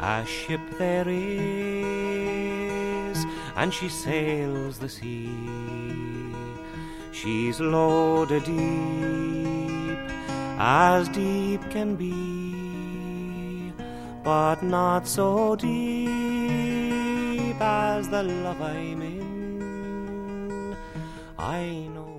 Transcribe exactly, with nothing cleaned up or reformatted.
a ship there is, and she sails the sea. She's loaded deep, as deep can be, but not so deep as the love I'm in. I know